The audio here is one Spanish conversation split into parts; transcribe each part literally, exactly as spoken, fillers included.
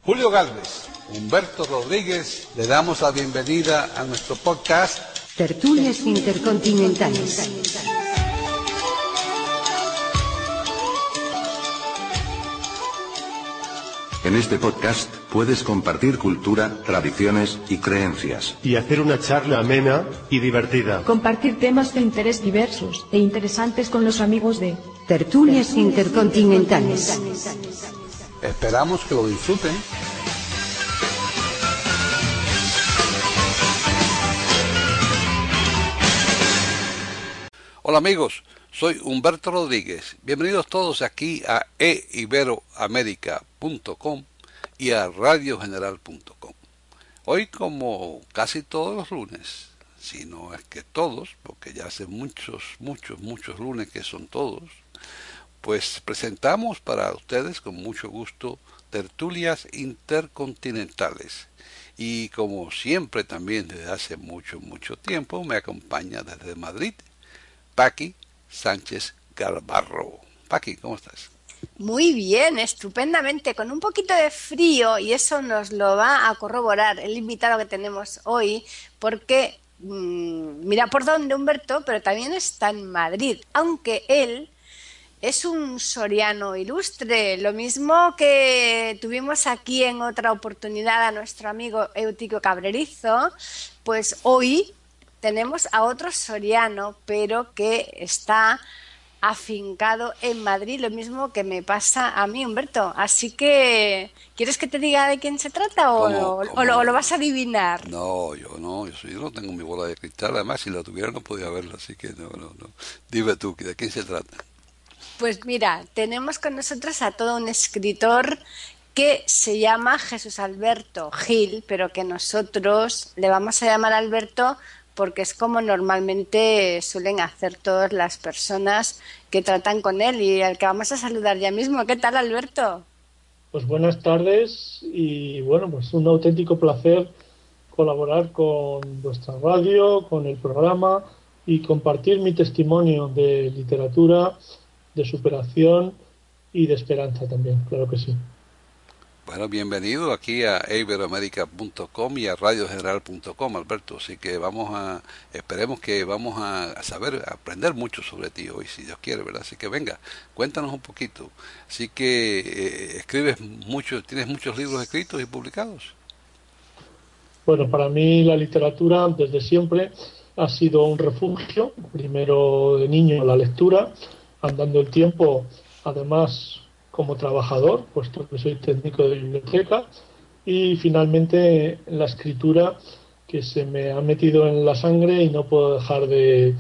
Julio Gálvez, Humberto Rodríguez, le damos la bienvenida a nuestro podcast Tertulias Intercontinentales. En este podcast puedes compartir cultura, tradiciones y creencias. Y hacer una charla amena y divertida. Compartir temas de interés diversos e interesantes con los amigos de Tertulias Intercontinentales. Esperamos que lo disfruten. Hola amigos, soy Humberto Rodríguez. Bienvenidos todos aquí a e iberoamerica punto com y a radio general punto com. Hoy, como casi todos los lunes, si no es que todos, porque ya hace muchos, muchos, muchos lunes que son todos, pues presentamos para ustedes con mucho gusto tertulias intercontinentales. Y como siempre también desde hace mucho, mucho tiempo, me acompaña desde Madrid Paqui Sánchez Garbarro. Paqui, ¿cómo estás? Muy bien, estupendamente, con un poquito de frío, y eso nos lo va a corroborar el invitado que tenemos hoy, porque mmm, mira por dónde, Humberto, pero también está en Madrid, aunque él es un soriano ilustre, lo mismo que tuvimos aquí en otra oportunidad a nuestro amigo Eutiquio Cabrerizo, pues hoy tenemos a otro soriano, pero que está afincado en Madrid, lo mismo que me pasa a mí, Humberto. Así que, ¿quieres que te diga de quién se trata o, ¿Cómo, o, cómo? o, lo, o lo vas a adivinar? No, yo no, yo, soy, yo no tengo mi bola de cristal, además si la tuviera no podía verla, así que no, no, no. Dime tú, ¿de quién se trata? Pues mira, tenemos con nosotros a todo un escritor que se llama Jesús Alberto Gil, pero que nosotros le vamos a llamar Alberto porque es como normalmente suelen hacer todas las personas que tratan con él, y al que vamos a saludar ya mismo. ¿Qué tal, Alberto? Pues buenas tardes, y bueno, pues un auténtico placer colaborar con vuestra radio, con el programa y compartir mi testimonio de literatura, de superación y de esperanza también, claro que sí. Bueno, bienvenido aquí a e iberoamerica punto com y a radio general punto com, Alberto. Así que vamos a, esperemos que vamos a saber, a aprender mucho sobre ti hoy, si Dios quiere, ¿verdad? Así que venga, cuéntanos un poquito. Así que eh, escribes mucho, ¿tienes muchos libros escritos y publicados? Bueno, para mí la literatura desde siempre ha sido un refugio. Primero de niño la lectura, andando el tiempo, además como trabajador, puesto que soy técnico de biblioteca, y finalmente la escritura, que se me ha metido en la sangre y no puedo dejar de,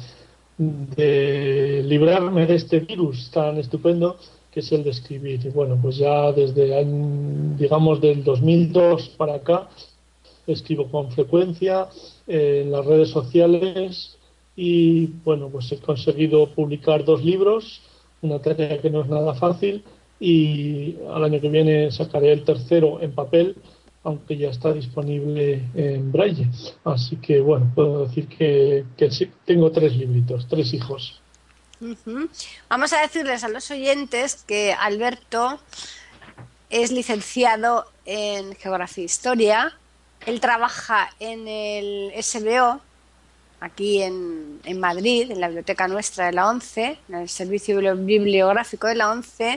de librarme de este virus tan estupendo que es el de escribir. Y bueno, pues ya desde, digamos, del dos mil dos para acá, escribo con frecuencia eh, en las redes sociales, y bueno, pues he conseguido publicar dos libros, una tarea que no es nada fácil, y al año que viene sacaré el tercero en papel, aunque ya está disponible en braille. Así que bueno, puedo decir que, que sí, tengo tres libritos, tres hijos. Uh-huh. Vamos a decirles a los oyentes que Alberto es licenciado en Geografía e Historia. Él trabaja en el S B O, aquí en, en Madrid, en la biblioteca nuestra de la ONCE, en el Servicio Bibliográfico de la ONCE,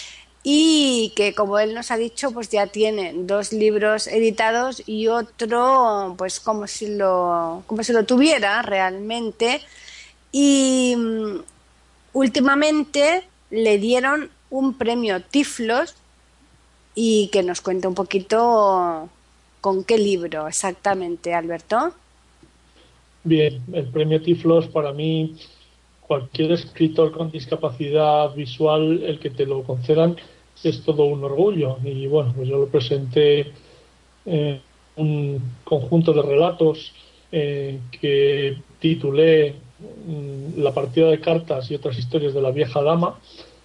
y que, como él nos ha dicho, pues ya tiene dos libros editados y otro pues como si lo, como si lo tuviera realmente. Y um, últimamente le dieron un premio Tiflos, y que nos cuente un poquito con qué libro exactamente, Alberto. Bien, el premio Tiflos, para mí, cualquier escritor con discapacidad visual, el que te lo concedan, es todo un orgullo. Y bueno, pues yo lo presenté eh, un conjunto de relatos eh, que titulé mm, La partida de cartas y otras historias de la vieja dama.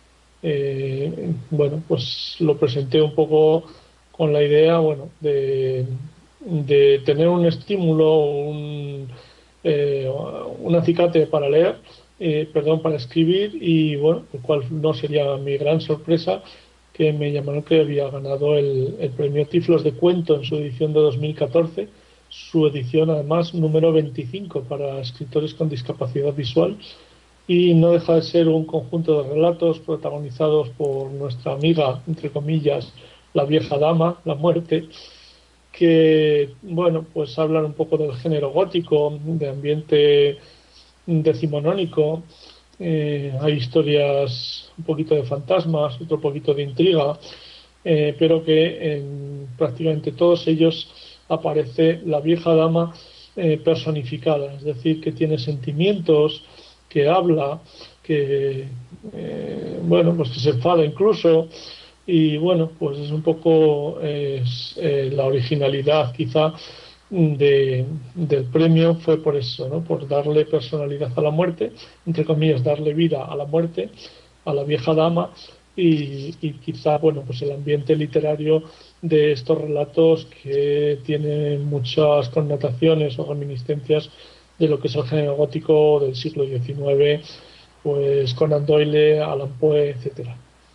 Eh, bueno, pues lo presenté un poco con la idea, bueno, de, de tener un estímulo, un Eh, un acicate para leer, eh, perdón, para escribir, y bueno, el cual no sería mi gran sorpresa que me llamaron que había ganado el, el premio Tiflos de Cuento en su edición de dos mil catorce, su edición además número veinticinco para escritores con discapacidad visual, y no deja de ser un conjunto de relatos protagonizados por nuestra amiga, entre comillas, la vieja dama, la muerte, que, bueno, pues hablan un poco del género gótico, de ambiente decimonónico. Eh, hay historias, un poquito de fantasmas, otro poquito de intriga, eh, pero que en prácticamente todos ellos aparece la vieja dama eh, personificada, es decir, que tiene sentimientos, que habla, que eh, bueno, pues que se enfada incluso, y bueno, pues es un poco eh, eh, la originalidad quizá de, del premio fue por eso, ¿no? Por darle personalidad a la muerte, entre comillas, darle vida a la muerte, a la vieja dama, y, y quizá, bueno, pues el ambiente literario de estos relatos que tienen muchas connotaciones o reminiscencias de lo que es el género gótico del siglo diecinueve, pues Conan Doyle, Alan Poe, etcétera.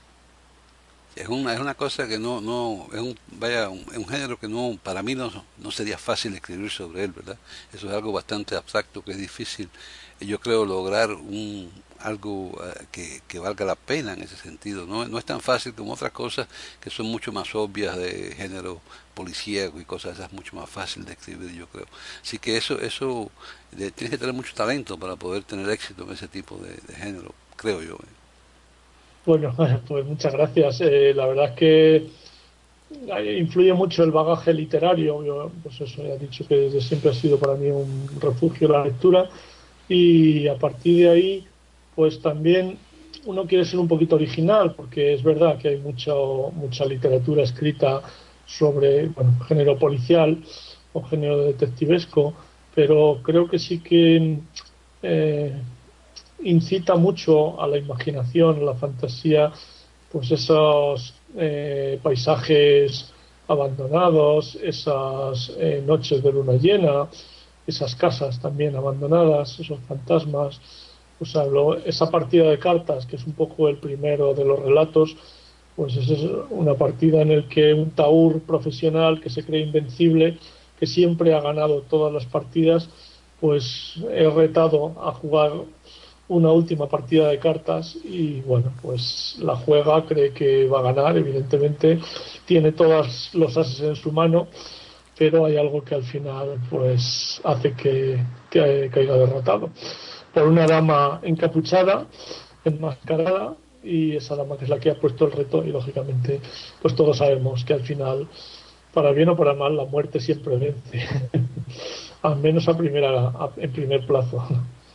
Es una, es una cosa que no, no, es un, vaya, un, es un género que no, para mí no, no sería fácil escribir sobre él, ¿verdad? Eso es algo bastante abstracto, que es difícil, yo creo, lograr un, algo uh, que, que valga la pena en ese sentido. No, no es tan fácil como otras cosas que son mucho más obvias, de género policíaco y cosas esas, mucho más fácil de escribir, yo creo. Así que eso, eso, de, tienes que tener mucho talento para poder tener éxito en ese tipo de, de género, creo yo. ¿eh? Bueno, pues muchas gracias. Eh, la verdad es que influye mucho el bagaje literario. Yo, pues eso, ya he dicho que desde siempre ha sido para mí un refugio la lectura, y a partir de ahí, pues también uno quiere ser un poquito original, porque es verdad que hay mucho, mucha literatura escrita sobre, bueno, género policial o género detectivesco, pero creo que sí que eh, incita mucho a la imaginación, a la fantasía, pues esos eh, paisajes abandonados, esas eh, noches de luna llena, esas casas también abandonadas, esos fantasmas. O sea, lo, esa partida de cartas, que es un poco el primero de los relatos, pues es una partida en la que un taur profesional que se cree invencible, que siempre ha ganado todas las partidas, pues es retado a jugar una última partida de cartas y, bueno, pues la juega, cree que va a ganar, evidentemente tiene todos los ases en su mano, pero hay algo que al final pues hace que, que caiga derrotado por una dama encapuchada, enmascarada, y esa dama que es la que ha puesto el reto, y lógicamente pues todos sabemos que al final, para bien o para mal, la muerte siempre vence. Al menos a primera, a, en primer plazo.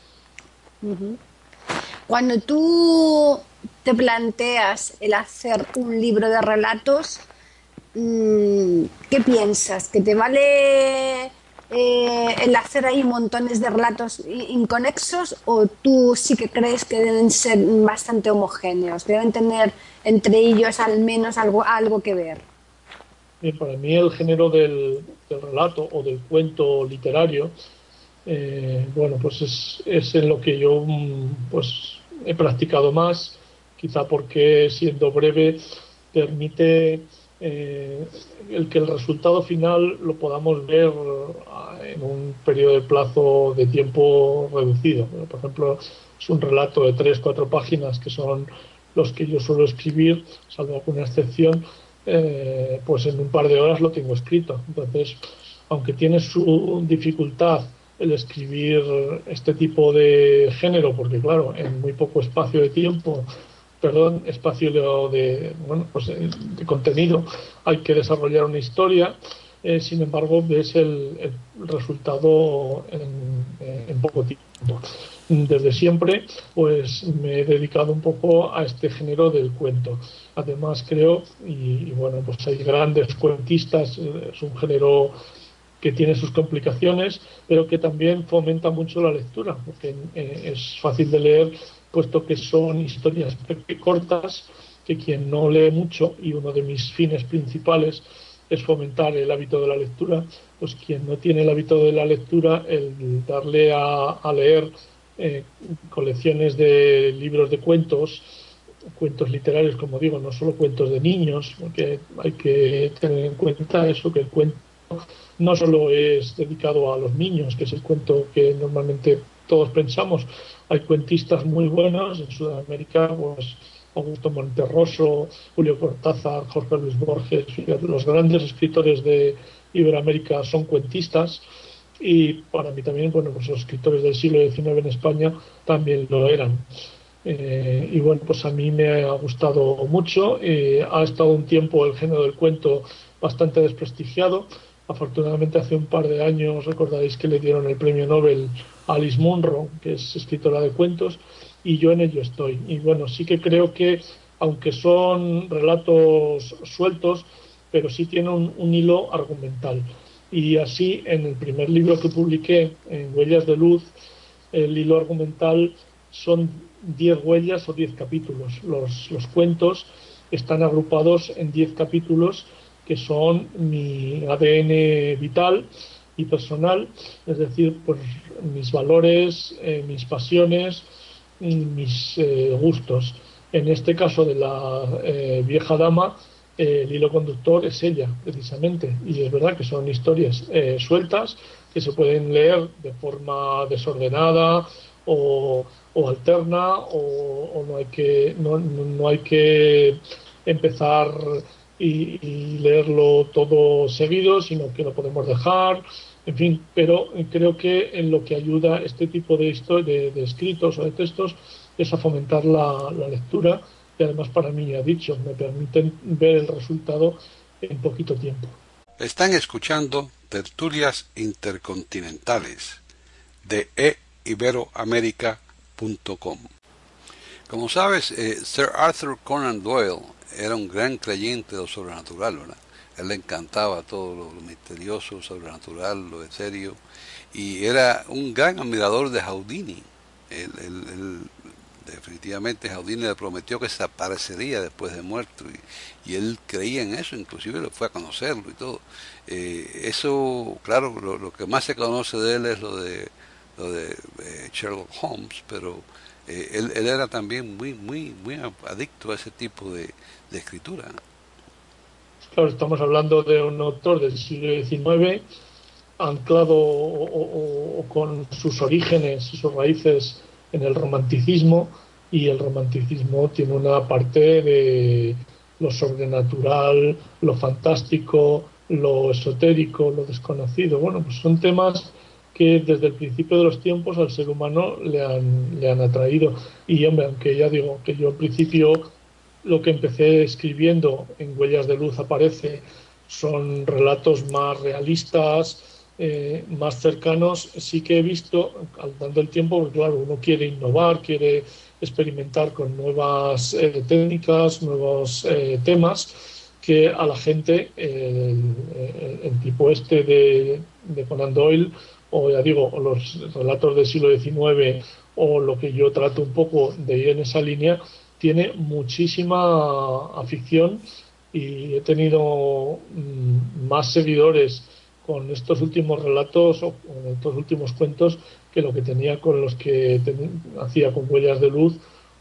Cuando tú te planteas el hacer un libro de relatos, ¿qué piensas? ¿Que te vale eh, el hacer ahí montones de relatos inconexos, o tú sí que crees que deben ser bastante homogéneos, que deben tener entre ellos al menos algo, algo que ver? Bien, para mí el género del, del relato o del cuento literario, eh, bueno, pues es, es en lo que yo pues he practicado más, quizá porque, siendo breve, permite eh, el que el resultado final lo podamos ver en un periodo de plazo de tiempo reducido. Por ejemplo, es un relato de tres, cuatro páginas, que son los que yo suelo escribir, salvo alguna excepción. Eh, pues en un par de horas lo tengo escrito. Entonces, aunque tiene su dificultad el escribir este tipo de género, porque claro, en muy poco espacio de tiempo, perdón, espacio de, bueno, pues de, de contenido, hay que desarrollar una historia, eh, sin embargo, ves el, el resultado en, en poco tiempo. Desde siempre, pues me he dedicado un poco a este género del cuento. Además, creo, y, y bueno, pues hay grandes cuentistas, es un género que tiene sus complicaciones, pero que también fomenta mucho la lectura, porque eh, es fácil de leer, puesto que son historias cortas, que quien no lee mucho, y uno de mis fines principales es fomentar el hábito de la lectura, pues quien no tiene el hábito de la lectura, el darle a, a leer eh, colecciones de libros de cuentos cuentos literarios, como digo, no solo cuentos de niños, porque hay que tener en cuenta eso, que el cuento no solo es dedicado a los niños, que es el cuento que normalmente todos pensamos. Hay cuentistas muy buenos en Sudamérica, pues Augusto Monterroso, Julio Cortázar, Jorge Luis Borges. Los grandes escritores de Iberoamérica son cuentistas, y para mí también, bueno, pues los escritores del siglo diecinueve en España también lo eran. Eh, y bueno, pues a mí me ha gustado mucho. Eh, ha estado un tiempo el género del cuento bastante desprestigiado. Afortunadamente hace un par de años recordaréis que le dieron el premio Nobel a Alice Munro, que es escritora de cuentos, y yo en ello estoy. Y bueno, sí que creo que, aunque son relatos sueltos, pero sí tienen un, un hilo argumental. Y así, en el primer libro que publiqué, en Huellas de Luz, el hilo argumental son diez huellas o diez capítulos. Los, los cuentos están agrupados en diez capítulos que son mi A D N vital y personal, es decir, pues mis valores, eh, mis pasiones, mis eh, gustos. En este caso de la eh, vieja dama, eh, el hilo conductor es ella, precisamente, y es verdad que son historias eh, sueltas que se pueden leer de forma desordenada o, o alterna, o, o no hay que no, no hay que empezar y, y leerlo todo seguido, sino que lo podemos dejar, en fin. Pero creo que en lo que ayuda este tipo de, de, de escritos o de textos es a fomentar la, la lectura, y además, para mí, ya dicho, me permiten ver el resultado en poquito tiempo. Están escuchando Tertulias Intercontinentales de e iberoamerica punto com. Como sabes, eh, Sir Arthur Conan Doyle era un gran creyente de lo sobrenatural, ¿verdad? Él le encantaba todo lo, lo misterioso, sobrenatural, lo etéreo, y era un gran admirador de Houdini. Él, él, él, definitivamente Houdini le prometió que se aparecería después de muerto, y, y él creía en eso, inclusive lo fue a conocerlo y todo. Eh, eso, claro, lo, lo que más se conoce de él es lo de, lo de eh, Sherlock Holmes, pero eh, él, él era también muy, muy, muy adicto a ese tipo de, de escritura. Claro, estamos hablando de un autor del siglo diecinueve, anclado o, o, o con sus orígenes y sus raíces en el romanticismo, y el romanticismo tiene una parte de lo sobrenatural, lo fantástico, lo esotérico, lo desconocido. Bueno, pues son temas que desde el principio de los tiempos al ser humano le han, le han atraído. Y hombre, aunque ya digo que yo al principio lo que empecé escribiendo en Huellas de Luz aparece son relatos más realistas, eh, más cercanos, sí que he visto, al dando el tiempo, porque claro, uno quiere innovar, quiere experimentar con nuevas eh, técnicas, nuevos eh, temas, que a la gente, eh, el, el tipo este de, de Conan Doyle, o ya digo, o los relatos del siglo diecinueve, o lo que yo trato un poco de ir en esa línea, tiene muchísima afición, y he tenido mm, más seguidores con estos últimos relatos o con estos últimos cuentos que lo que tenía con los que ten, hacía con Huellas de Luz,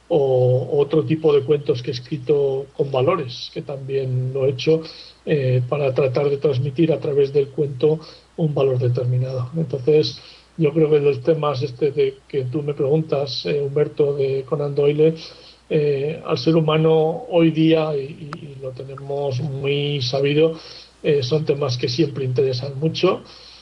o otro tipo de cuentos que he escrito con valores, que también lo he hecho eh, para tratar de transmitir a través del cuento un valor determinado. Entonces, yo creo que los temas este de que tú me preguntas, eh, Humberto, de Conan Doyle, eh, al ser humano hoy día, y, y lo tenemos muy sabido, eh, son temas que siempre interesan mucho,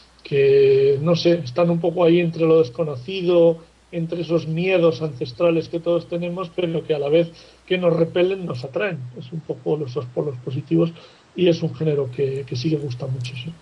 que, no sé, están un poco ahí entre lo desconocido, entre esos miedos ancestrales que todos tenemos, pero que a la vez que nos repelen, nos atraen. Es un poco los dos polos positivos, y es un género que, que sí que gusta mucho, sí.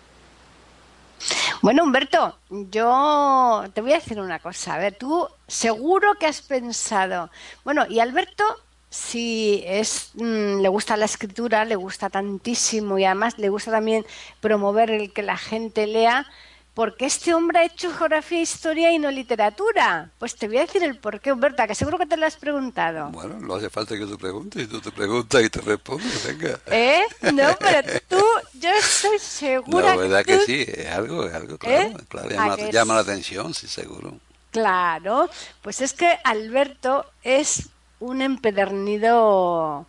Bueno, Humberto, yo te voy a decir una cosa. A ver, tú seguro que has pensado... Bueno, y Alberto, si es, mmm, le gusta la escritura, le gusta tantísimo, y además le gusta también promover el que la gente lea, ¿por qué este hombre ha hecho geografía e historia y no literatura? Pues te voy a decir el por qué, Humberta, que seguro que te lo has preguntado. Bueno, no hace falta que tú preguntes, y tú te preguntas y te respondes, venga. ¿Eh? No, pero tú, yo estoy segura. La verdad que, que tú... sí, es algo, es algo, claro, ¿Eh? claro, llama, llama la atención, sí, seguro. Claro, pues es que Alberto es un empedernido,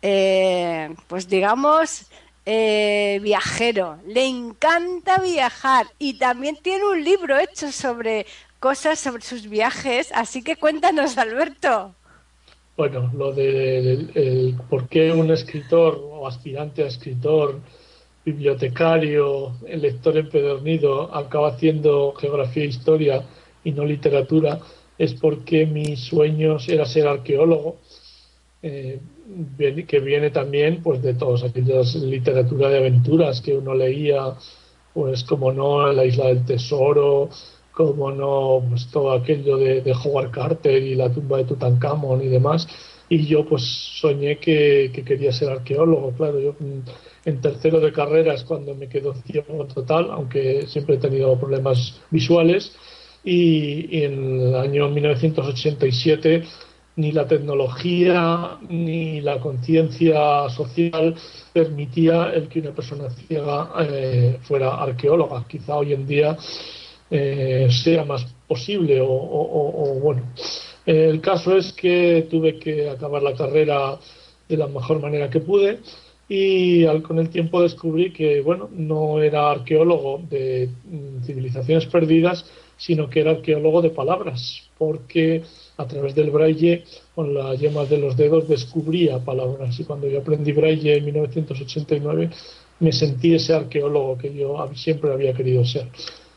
eh, pues digamos, eh, viajero. Le encanta viajar y también tiene un libro hecho sobre cosas sobre sus viajes. Así que cuéntanos, Alberto. Bueno, lo de el- el por qué un escritor o aspirante a escritor, bibliotecario, el lector empedernido acaba haciendo geografía e historia y no literatura, es porque mi sueño era ser arqueólogo, eh, viene- que viene también pues de todas aquellas literatura de aventuras que uno leía, pues como no La Isla del Tesoro, como no pues todo aquello de, de Howard Carter y la tumba de Tutankamón y demás. Y yo pues soñé que, que quería ser arqueólogo. Claro, yo mm, en tercero de carrera es cuando me quedo ciego total, aunque siempre he tenido problemas visuales. Y, y en el año mil novecientos ochenta y siete ni la tecnología ni la conciencia social permitía el que una persona ciega eh, fuera arqueóloga. Quizá hoy en día eh, sea más posible o, o- o- o, bueno. El caso es que tuve que acabar la carrera de la mejor manera que pude y al, con el tiempo descubrí que bueno, no era arqueólogo de mm, civilizaciones perdidas, sino que era arqueólogo de palabras, porque a través del braille, con las yemas de los dedos, descubría palabras. Y cuando yo aprendí braille en mil novecientos ochenta y nueve, me sentí ese arqueólogo que yo siempre había querido ser.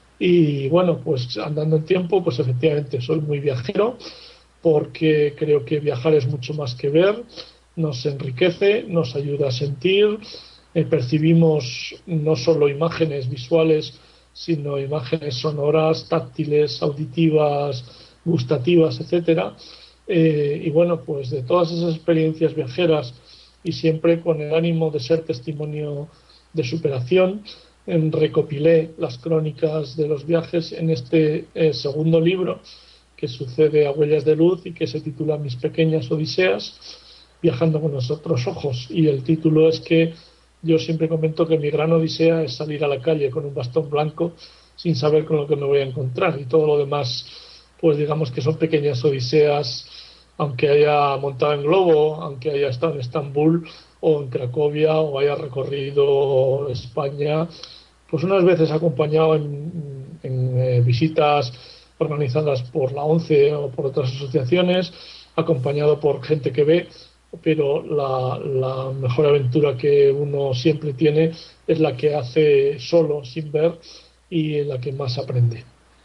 Y bueno, pues andando el tiempo, pues efectivamente soy muy viajero, porque creo que viajar es mucho más que ver, nos enriquece, nos ayuda a sentir, eh, percibimos no solo imágenes visuales, sino imágenes sonoras, táctiles, auditivas, gustativas, etcétera. Eh, y bueno, pues de todas esas experiencias viajeras y siempre con el ánimo de ser testimonio de superación, em, recopilé las crónicas de los viajes en este eh, segundo libro que sucede a huellas de luz y que se titula Mis pequeñas odiseas, viajando con los otros ojos. Y el título es que yo siempre comento que mi gran odisea es salir a la calle con un bastón blanco sin saber con lo que me voy a encontrar, y todo lo demás, pues digamos que son pequeñas odiseas, aunque haya montado en globo, aunque haya estado en Estambul o en Cracovia o haya recorrido España, pues unas veces acompañado en, en eh, visitas organizadas por la ONCE o por otras asociaciones, acompañado por gente que ve, pero la, la mejor aventura que uno siempre tiene es la que hace solo, sin ver, y en la que más aprende.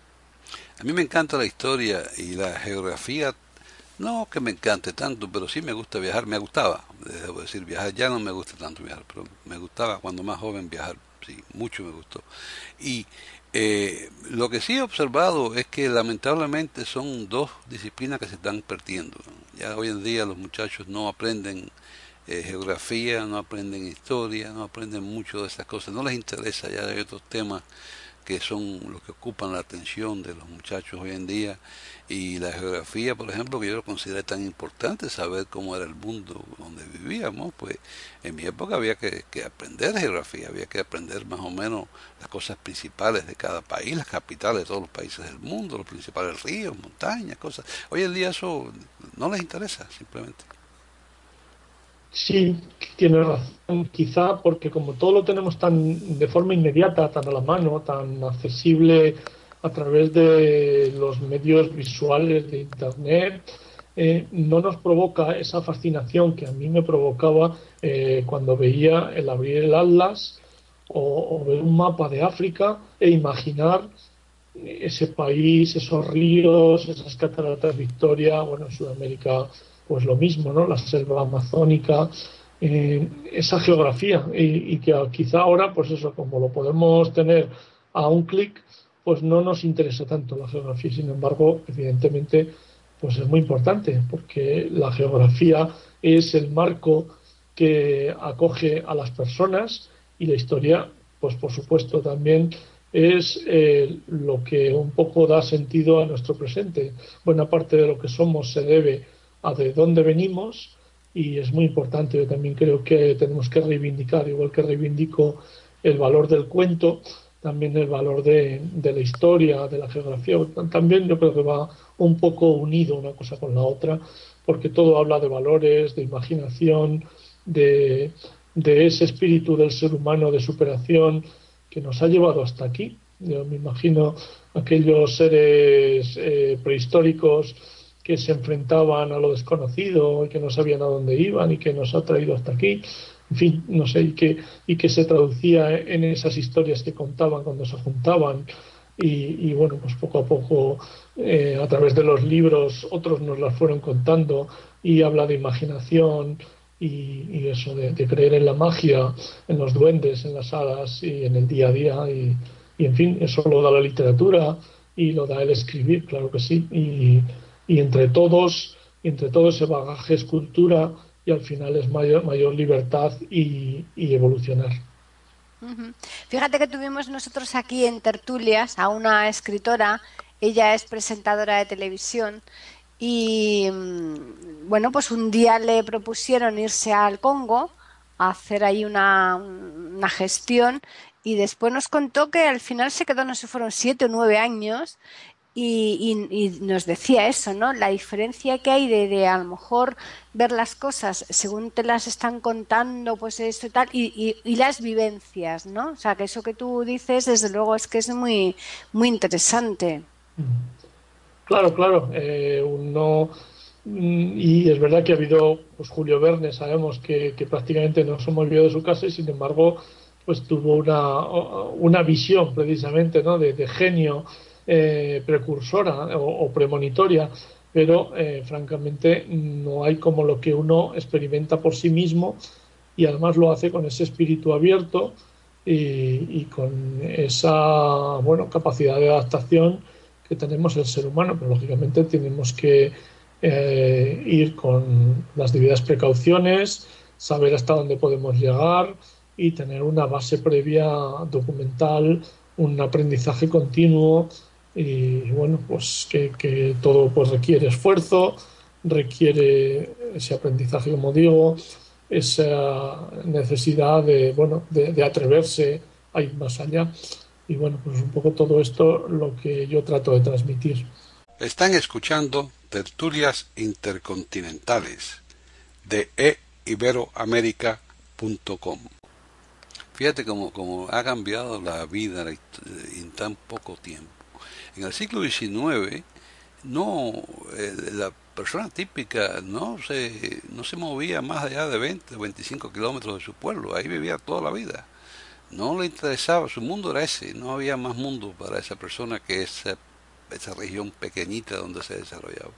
A mí me encanta la historia y la geografía. No que me encante tanto, pero sí me gusta viajar. Me gustaba, debo decir, viajar. Ya no me gusta tanto viajar, pero me gustaba cuando más joven viajar. Sí, mucho me gustó. Y eh, lo que sí he observado es que lamentablemente son dos disciplinas que se están perdiendo. Ya hoy en día los muchachos no aprenden eh, geografía, no aprenden historia, no aprenden mucho de esas cosas. No les interesa, ya hay otros temas que son los que ocupan la atención de los muchachos hoy en día. Y la geografía, por ejemplo, que yo lo consideré tan importante, saber cómo era el mundo donde vivíamos, pues en mi época había que, que aprender geografía, había que aprender más o menos las cosas principales de cada país, las capitales de todos los países del mundo, los principales ríos, montañas, cosas. Hoy en día eso no les interesa, simplemente. Sí, tiene razón, quizá porque como todo lo tenemos tan de forma inmediata, tan a la mano, tan accesible a través de los medios visuales de Internet, eh, no nos provoca esa fascinación que a mí me provocaba eh, cuando veía el abrir el Atlas o, o ver un mapa de África e imaginar ese país, esos ríos, esas cataratas Victoria, bueno, en Sudamérica pues lo mismo, ¿no? La selva amazónica, eh, esa geografía, y, y que quizá ahora, pues eso, como lo podemos tener a un clic, pues no nos interesa tanto la geografía. Sin embargo, evidentemente, pues es muy importante, porque la geografía es el marco que acoge a las personas, y la historia, pues por supuesto también es eh, lo que un poco da sentido a nuestro presente. Buena parte de lo que somos se debe a de dónde venimos, y es muy importante. Yo también creo que tenemos que reivindicar, igual que reivindico el valor del cuento, también el valor de, de la historia, de la geografía. También yo creo que va un poco unido una cosa con la otra, porque todo habla de valores, de imaginación, de, de ese espíritu del ser humano de superación que nos ha llevado hasta aquí. Yo me imagino aquellos seres eh, prehistóricos que se enfrentaban a lo desconocido y que no sabían a dónde iban y que nos ha traído hasta aquí. En fin, no sé, y que, y que se traducía en esas historias que contaban cuando se juntaban. Y, y bueno, pues poco a poco, eh, a través de los libros, otros nos las fueron contando, y habla de imaginación y, y eso, de, de creer en la magia, en los duendes, en las hadas y en el día a día. Y, y en fin, eso lo da la literatura y lo da el escribir, claro que sí. Y, y entre todos, entre todo ese bagaje es cultura, y al final es mayor, mayor libertad y, y evolucionar. Uh-huh. Fíjate que tuvimos nosotros aquí en Tertulias a una escritora, ella es presentadora de televisión y bueno, pues un día le propusieron irse al Congo a hacer ahí una, una gestión, y después nos contó que al final se quedó, no sé, fueron siete o nueve años. Y, y, y nos decía eso, ¿no? La diferencia que hay de, de a lo mejor ver las cosas según te las están contando, pues eso y tal, y, y, y las vivencias, ¿no? O sea, que eso que tú dices, desde luego, es que es muy, muy interesante. Claro, claro. Eh, uno, y es verdad que ha habido, pues Julio Verne, sabemos que, que prácticamente no se movió de su casa, y sin embargo, pues tuvo una, una visión precisamente, ¿no? de, de genio. Eh, precursora o, o premonitoria, pero eh, francamente no hay como lo que uno experimenta por sí mismo, y además lo hace con ese espíritu abierto y, y con esa, bueno, capacidad de adaptación que tenemos el ser humano. Pero lógicamente tenemos que eh, ir con las debidas precauciones, saber hasta dónde podemos llegar y tener una base previa documental, un aprendizaje continuo. Y bueno, pues que, que todo pues requiere esfuerzo, requiere ese aprendizaje, como digo, esa necesidad de, bueno, de, de atreverse a ir más allá. Y bueno, pues un poco todo esto lo que yo trato de transmitir. Están escuchando Tertulias Intercontinentales de e ibero américa punto com. Fíjate cómo, cómo ha cambiado la vida en tan poco tiempo. En el siglo diecinueve, no, eh, la persona típica no se, no se movía más allá de veinte o veinticinco kilómetros de su pueblo. Ahí vivía toda la vida. No le interesaba, su mundo era ese. No había más mundo para esa persona que esa, esa región pequeñita donde se desarrollaba.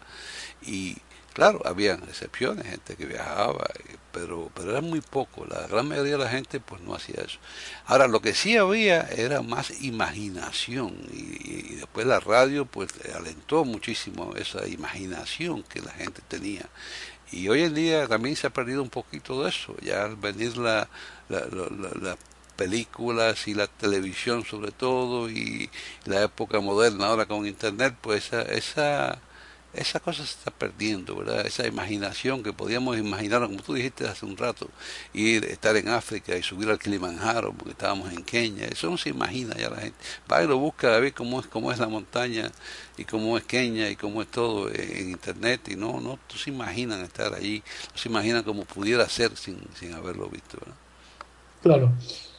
Y claro, había excepciones, gente que viajaba, pero, pero era muy poco. La gran mayoría de la gente pues no hacía eso. Ahora, lo que sí había era más imaginación, y, y después la radio pues alentó muchísimo esa imaginación que la gente tenía. Y hoy en día también se ha perdido un poquito de eso. Ya al venir la, la, la, la, la películas y la televisión sobre todo, y la época moderna ahora con internet, pues esa... esa esa cosa se está perdiendo, ¿verdad? Esa imaginación que podíamos imaginar, como tú dijiste hace un rato, ir, estar en África y subir al Kilimanjaro porque estábamos en Kenia. Eso no se imagina ya la gente. Va y lo busca a ver cómo es, cómo es la montaña y cómo es Kenia y cómo es todo en internet, y no, no, no se imaginan estar allí, no se imaginan cómo pudiera ser sin, sin haberlo visto, ¿verdad? Claro,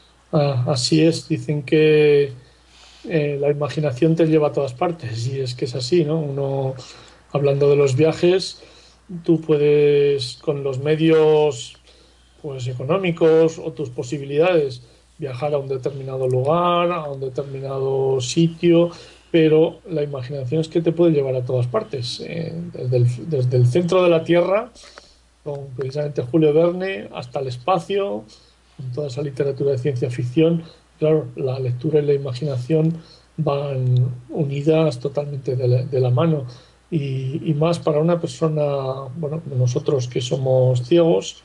ah, así es. Dicen que eh, la imaginación te lleva a todas partes, y es que es así, ¿no? Uno, hablando de los viajes, tú puedes, con los medios pues económicos o tus posibilidades, viajar a un determinado lugar, a un determinado sitio, pero la imaginación es que te puede llevar a todas partes, eh, desde, el, desde el centro de la Tierra, con precisamente Julio Verne, hasta el espacio, con toda esa literatura de ciencia ficción. Claro, la lectura y la imaginación van unidas totalmente de la, de la mano. Y, y más para una persona, bueno, nosotros que somos ciegos,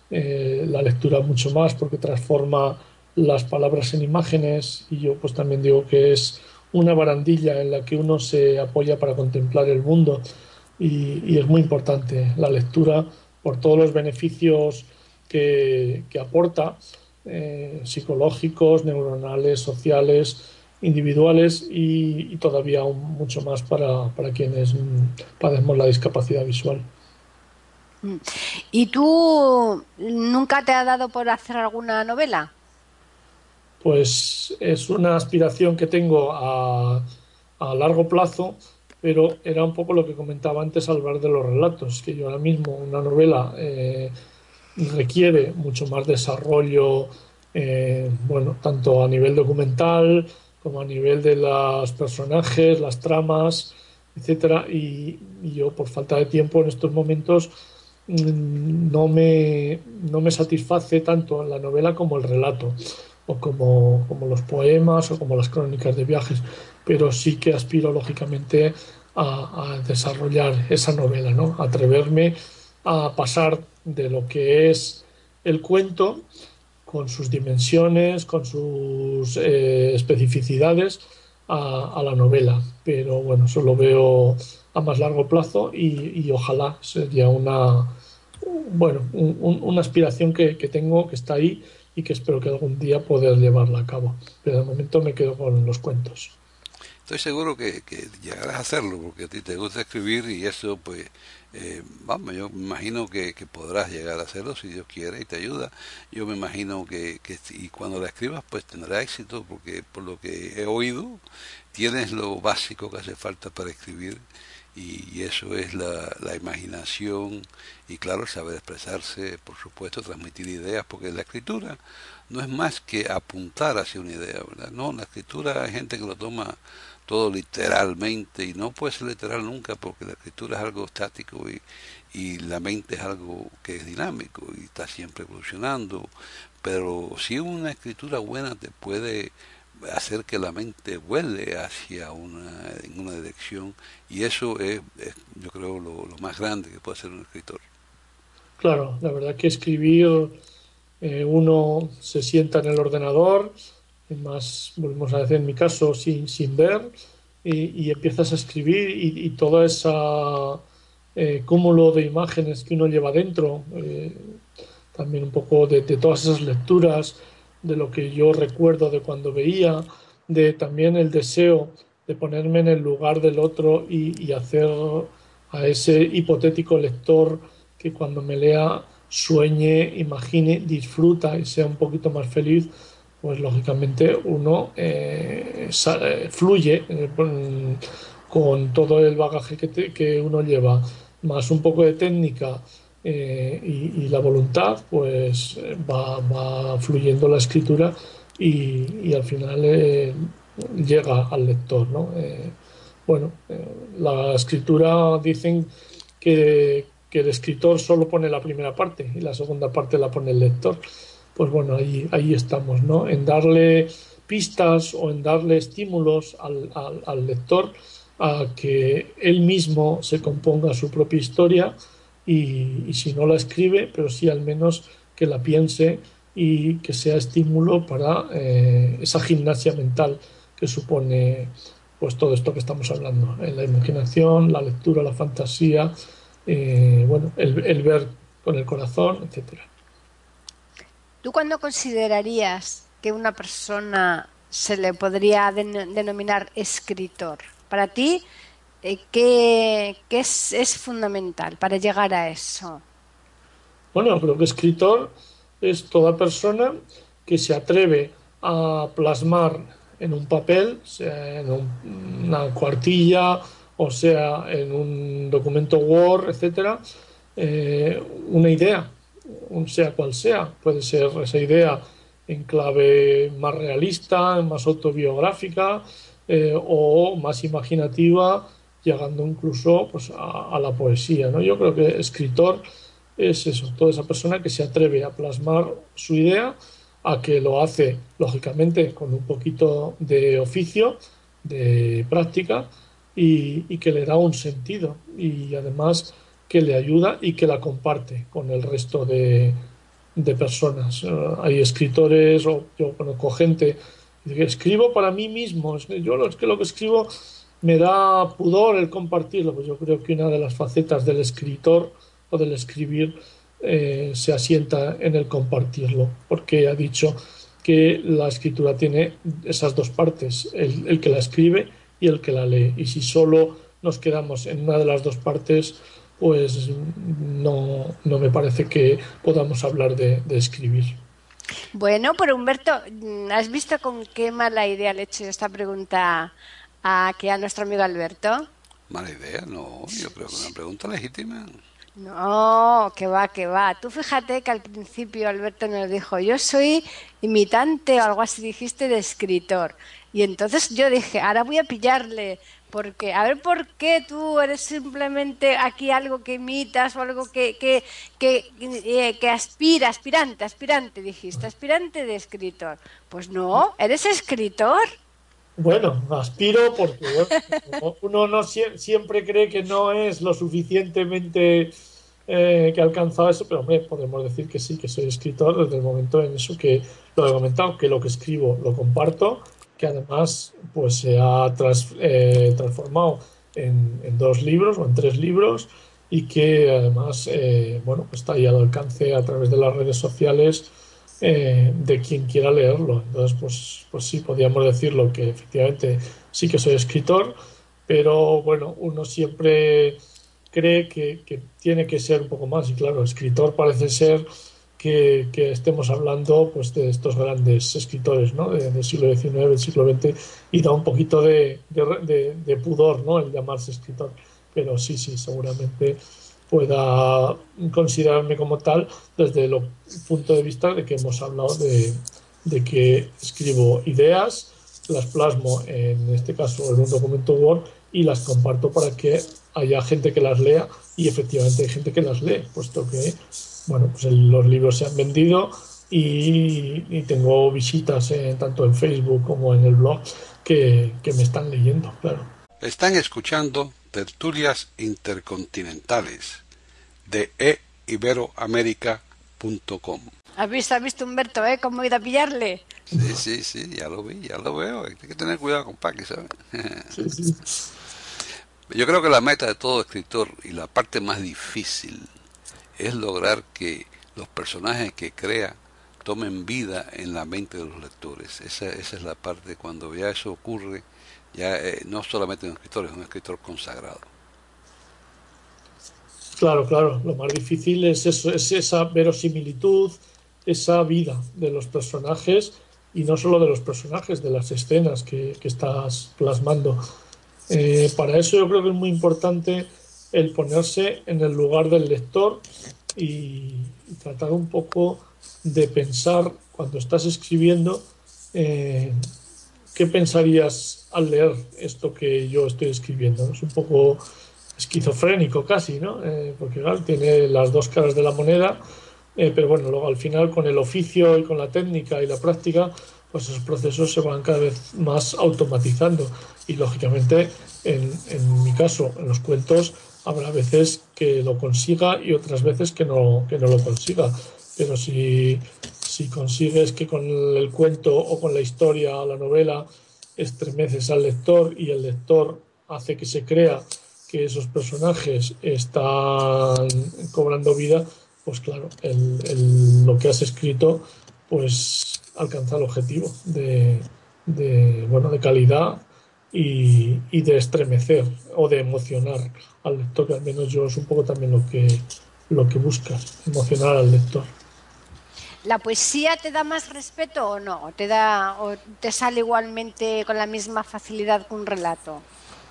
eh, la lectura mucho más, porque transforma las palabras en imágenes, y yo pues también digo que es una barandilla en la que uno se apoya para contemplar el mundo, y, y es muy importante la lectura por todos los beneficios que, que aporta, eh, psicológicos, neuronales, sociales, individuales, y, y todavía aún mucho más para, para quienes padecemos la discapacidad visual. ¿Y tú nunca te ha dado por hacer alguna novela? Pues es una aspiración que tengo a, a largo plazo, pero era un poco lo que comentaba antes al hablar de los relatos, que yo ahora mismo una novela eh, requiere mucho más desarrollo, eh, bueno, tanto a nivel documental como a nivel de los personajes, las tramas, etcétera. Y, y yo, por falta de tiempo en estos momentos, mm, no me, no me satisface tanto la novela como el relato, o como, como los poemas o como las crónicas de viajes, pero sí que aspiro lógicamente a, a desarrollar esa novela, ¿no? A atreverme a pasar de lo que es el cuento con sus dimensiones, con sus eh, especificidades a, a la novela. Pero bueno, eso lo veo a más largo plazo y, y ojalá sería una, bueno, un- un- una aspiración que, que tengo, que está ahí y que espero que algún día poder llevarla a cabo. Pero de momento me quedo con los cuentos. Estoy seguro que, que llegarás a hacerlo porque a ti te gusta escribir y eso pues eh, vamos, yo me imagino que, que podrás llegar a hacerlo si Dios quiere y te ayuda. Yo me imagino que, que y cuando la escribas pues tendrá éxito porque por lo que he oído tienes lo básico que hace falta para escribir y, y eso es la, la imaginación y claro, el saber expresarse, por supuesto, transmitir ideas, porque la escritura no es más que apuntar hacia una idea, ¿verdad? No, la escritura hay gente que lo toma todo literalmente y no puede ser literal nunca porque la escritura es algo estático y, y la mente es algo que es dinámico y está siempre evolucionando, pero si una escritura buena te puede hacer que la mente vuele hacia una, en una dirección y eso es, es yo creo lo, lo más grande que puede hacer un escritor. Claro, la verdad que escribir, eh, uno se sienta en el ordenador, y más, volvemos a decir en mi caso, sin, sin ver, y, y empiezas a escribir y, y toda esa eh, cúmulo de imágenes que uno lleva dentro, eh, también un poco de, de todas esas lecturas, de lo que yo recuerdo de cuando veía, de también el deseo de ponerme en el lugar del otro y, y hacer a ese hipotético lector que cuando me lea sueñe, imagine, disfruta y sea un poquito más feliz, pues lógicamente uno eh, sa- eh, fluye eh, con, con todo el bagaje que, te- que uno lleva, más un poco de técnica eh, y, y la voluntad, pues eh, va, va fluyendo la escritura y, y al final eh, llega al lector, ¿no? Eh, bueno, eh, la escritura dicen que, que el escritor solo pone la primera parte y la segunda parte la pone el lector. Pues bueno, ahí, ahí estamos, ¿no? En darle pistas o en darle estímulos al, al, al lector a que él mismo se componga su propia historia y, y si no la escribe, pero sí al menos que la piense y que sea estímulo para eh, esa gimnasia mental que supone pues todo esto que estamos hablando, eh, la imaginación, la lectura, la fantasía, eh, bueno, el, el ver con el corazón, etcétera. ¿Tú cuándo considerarías que una persona se le podría den- denominar escritor? Para ti, eh, ¿qué, qué es, es fundamental para llegar a eso? Bueno, creo que escritor es toda persona que se atreve a plasmar en un papel, sea en un- una cuartilla o sea en un documento Word, etcétera, eh, una idea, un sea cual sea. Puede ser esa idea en clave más realista, más autobiográfica eh, o más imaginativa, llegando incluso pues, a, a la poesía, ¿no? Yo creo que escritor es eso, toda esa persona que se atreve a plasmar su idea, a que lo hace, lógicamente, con un poquito de oficio, de práctica, y, y que le da un sentido, y además que le ayuda y que la comparte con el resto de, de personas. Eh, hay escritores, o yo conozco gente que escribo para mí mismo, es que yo lo, es que lo que escribo me da pudor el compartirlo, pues yo creo que una de las facetas del escritor o del escribir eh, se asienta en el compartirlo, porque ha dicho que la escritura tiene esas dos partes, el, el que la escribe y el que la lee. Y si solo nos quedamos en una de las dos partes, pues no, no me parece que podamos hablar de, de escribir. Bueno, pero Humberto, ¿has visto con qué mala idea le he hecho esta pregunta a, aquí a nuestro amigo Alberto? Mala idea, no, yo creo que es una pregunta legítima. No, que va, que va. Tú fíjate que al principio Alberto nos dijo, yo soy imitante o algo así dijiste de escritor. Y entonces yo dije, ahora voy a pillarle, porque a ver por qué tú eres simplemente aquí algo que imitas o algo que, que, que, eh, que aspira, aspirante, aspirante, dijiste, aspirante de escritor. Pues no, eres escritor. Bueno, aspiro porque bueno, uno no sie- siempre cree que no es lo suficientemente eh, que ha alcanzado eso, pero hombre, podemos decir que sí, que soy escritor desde el momento en eso que lo he comentado, que lo que escribo lo comparto, que además pues se ha tras- eh, transformado en, en dos libros o en tres libros y que además eh, bueno, pues está ahí al alcance a través de las redes sociales eh, de quien quiera leerlo. Entonces, pues, pues sí, podríamos decirlo que efectivamente sí que soy escritor, pero bueno, uno siempre cree que, que tiene que ser un poco más. Y claro, escritor parece ser que, que estemos hablando pues de estos grandes escritores, ¿no? de, del siglo diecinueve, del siglo veinte, y da un poquito de, de, de, de pudor, ¿no? El llamarse escritor. Pero sí, sí, seguramente pueda considerarme como tal desde el punto de vista de que hemos hablado de, de que escribo ideas, las plasmo en este caso en un documento Word y las comparto para que haya gente que las lea, y efectivamente hay gente que las lee, puesto que bueno, pues el, los libros se han vendido y, y tengo visitas en, tanto en Facebook como en el blog que, que me están leyendo, claro. Están escuchando Tertulias Intercontinentales de e iberoamerica punto com. ¿Has visto, has visto Humberto, eh? ¿Cómo he ido a pillarle? Sí, sí, sí, ya lo vi, ya lo veo. Hay que tener cuidado con Paqui, ¿sabes? Sí, sí. Yo creo que la meta de todo escritor y la parte más difícil es lograr que los personajes que crea tomen vida en la mente de los lectores. Esa, esa es la parte, cuando ya eso ocurre, ya eh, no solamente un escritor, es un escritor consagrado. Claro, claro, lo más difícil es eso, es esa verosimilitud, esa vida de los personajes, y no solo de los personajes, de las escenas que, que estás plasmando. Eh, para eso yo creo que es muy importante el ponerse en el lugar del lector y, y tratar un poco de pensar cuando estás escribiendo eh, qué pensarías al leer esto que yo estoy escribiendo. Es un poco esquizofrénico casi, ¿no? Eh, porque claro, tiene las dos caras de la moneda, eh, pero bueno, luego al final con el oficio y con la técnica y la práctica, pues esos procesos se van cada vez más automatizando, y lógicamente en, en mi caso, en los cuentos, habrá veces que lo consiga y otras veces que no, que no lo consiga, pero si, si consigues que con el cuento o con la historia o la novela estremeces al lector y el lector hace que se crea que esos personajes están cobrando vida, pues claro, el, el, lo que has escrito pues alcanza el objetivo de, de, bueno, de calidad y, y de estremecer o de emocionar al lector, que al menos yo es un poco también lo que, lo que buscas, emocionar al lector. ¿La poesía te da más respeto o no? ¿O te da, o te sale igualmente con la misma facilidad que un relato?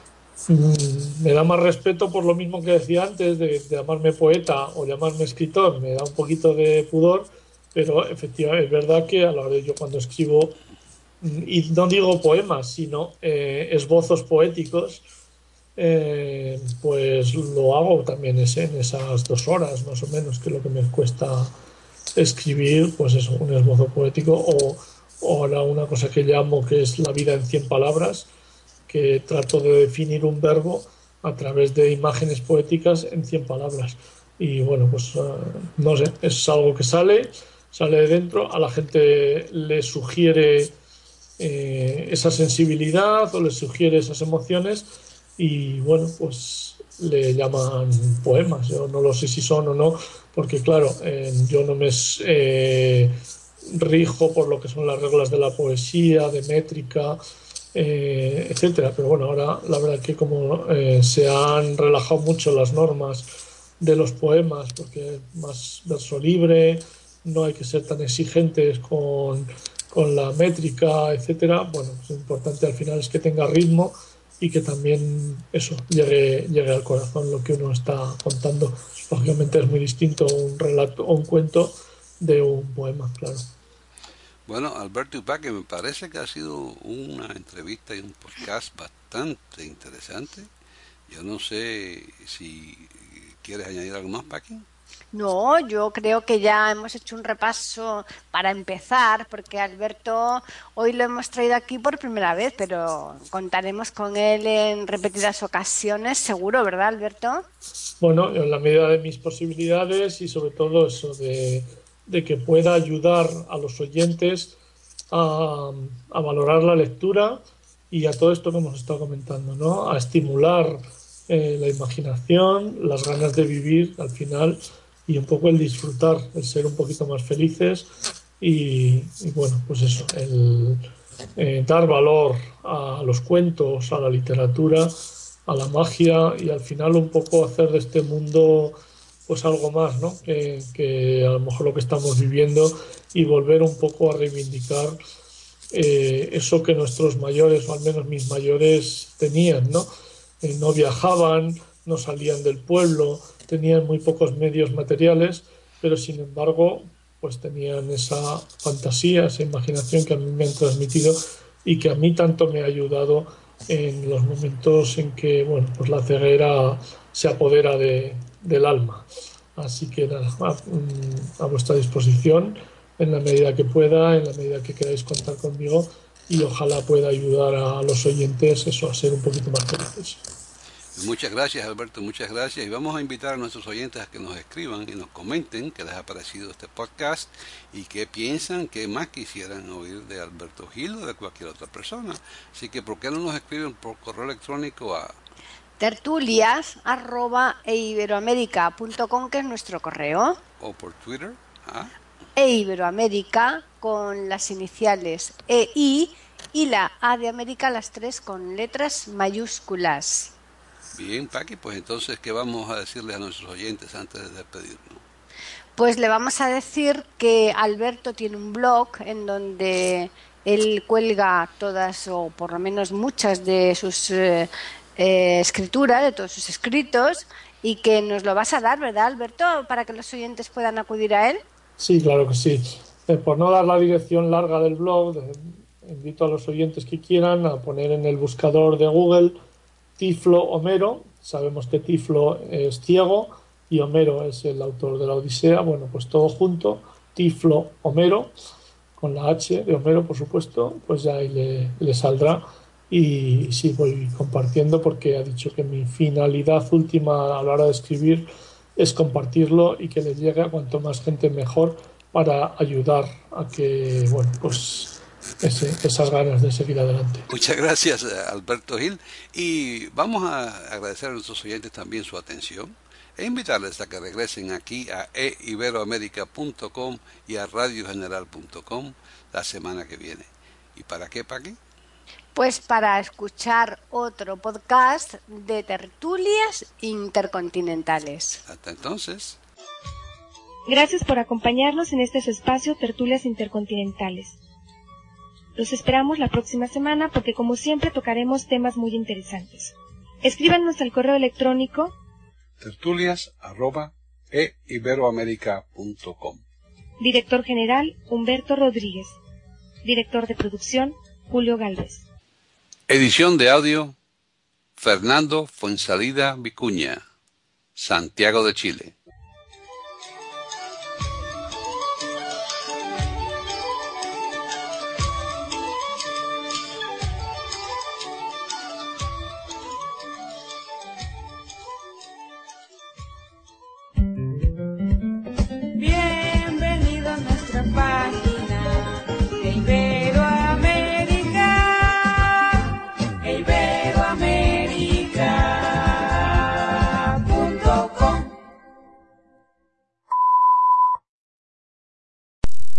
Me da más respeto por lo mismo que decía antes de, de llamarme poeta o llamarme escritor, me da un poquito de pudor, pero efectivamente es verdad que a la hora de yo cuando escribo, y no digo poemas, sino eh, esbozos poéticos, eh, pues lo hago también ese, en esas dos horas más o menos, que es lo que me cuesta escribir, pues eso, un esbozo poético, o, o ahora una cosa que llamo que es la vida en cien palabras, que trato de definir un verbo a través de imágenes poéticas en cien palabras. Y bueno, pues uh, no sé, es algo que sale, sale de dentro, a la gente le sugiere eh, esa sensibilidad o le sugiere esas emociones, y bueno, pues le llaman poemas. Yo no lo sé si son o no, porque claro, eh, yo no me eh, rijo por lo que son las reglas de la poesía, de métrica, Eh, etcétera, pero bueno, ahora la verdad que como eh, se han relajado mucho las normas de los poemas, porque es más verso libre, no hay que ser tan exigentes con, con la métrica, etcétera. Bueno, pues lo importante al final es que tenga ritmo y que también eso llegue, llegue al corazón lo que uno está contando. Lógicamente es muy distinto un relato o un cuento de un poema, claro. Bueno, Alberto Ipaque, me parece que ha sido una entrevista y un podcast bastante interesante. Yo no sé si quieres añadir algo más, Paqui. No, yo creo que ya hemos hecho un repaso para empezar, porque Alberto hoy lo hemos traído aquí por primera vez, pero contaremos con él en repetidas ocasiones, seguro, ¿verdad, Alberto? Bueno, en la medida de mis posibilidades y sobre todo eso de, de que pueda ayudar a los oyentes a, a valorar la lectura y a todo esto que hemos estado comentando, ¿no? A estimular eh, la imaginación, las ganas de vivir al final y un poco el disfrutar, el ser un poquito más felices y, y bueno, pues eso, el eh, dar valor a los cuentos, a la literatura, a la magia y al final un poco hacer de este mundo pues algo más, ¿no? Que, que a lo mejor lo que estamos viviendo y volver un poco a reivindicar eh, eso que nuestros mayores, o al menos mis mayores, tenían, ¿no? Eh, no viajaban, no salían del pueblo, tenían muy pocos medios materiales, pero sin embargo, pues tenían esa fantasía, esa imaginación que a mí me han transmitido y que a mí tanto me ha ayudado en los momentos en que, bueno, pues la ceguera se apodera de, del alma. Así que nada, a, a vuestra disposición en la medida que pueda, en la medida que queráis contar conmigo y ojalá pueda ayudar a los oyentes eso, a ser un poquito más felices. Muchas gracias, Alberto, muchas gracias. Y vamos a invitar a nuestros oyentes a que nos escriban y nos comenten qué les ha parecido este podcast y qué piensan, qué más quisieran oír de Alberto Gil o de cualquier otra persona. Así que, ¿por qué no nos escriben por correo electrónico a tertulias arroba eiberoamerica punto com, que es nuestro correo? O por Twitter a eiberoamerica con las iniciales E I y la A de América, las tres con letras mayúsculas. Bien, Paqui, pues entonces, ¿qué vamos a decirles a nuestros oyentes antes de despedirnos? Pues le vamos a decir que Alberto tiene un blog en donde él cuelga todas, o por lo menos muchas de sus eh, eh, escrituras, de todos sus escritos, y que nos lo vas a dar, ¿verdad, Alberto? Para que los oyentes puedan acudir a él. Sí, claro que sí. Eh, por no dar la dirección larga del blog, eh, invito a los oyentes que quieran a poner en el buscador de Google Tiflo Homero. Sabemos que Tiflo es ciego y Homero es el autor de la Odisea. Bueno, pues todo junto, Tiflo Homero, con la H de Homero, por supuesto, pues ya ahí le, le saldrá. Y sí, voy compartiendo porque ha dicho que mi finalidad última a la hora de escribir es compartirlo y que le llegue a cuanto más gente mejor para ayudar a que, bueno, pues ese, esas ganas de seguir adelante. Muchas gracias, Alberto Gil, y vamos a agradecer a nuestros oyentes también su atención e invitarles a que regresen aquí a e iberoamerica punto com y a radio general punto com la semana que viene. ¿Y para qué, Paqui? Pues para escuchar otro podcast de tertulias intercontinentales. Hasta entonces. Gracias por acompañarnos en este su espacio Tertulias Intercontinentales. Los esperamos la próxima semana porque, como siempre, tocaremos temas muy interesantes. Escríbanos al correo electrónico tertulias arroba e iberoamerica punto com. Director General Humberto Rodríguez. Director de Producción Julio Gálvez. Edición de audio Fernando Fuensalida Vicuña, Santiago de Chile.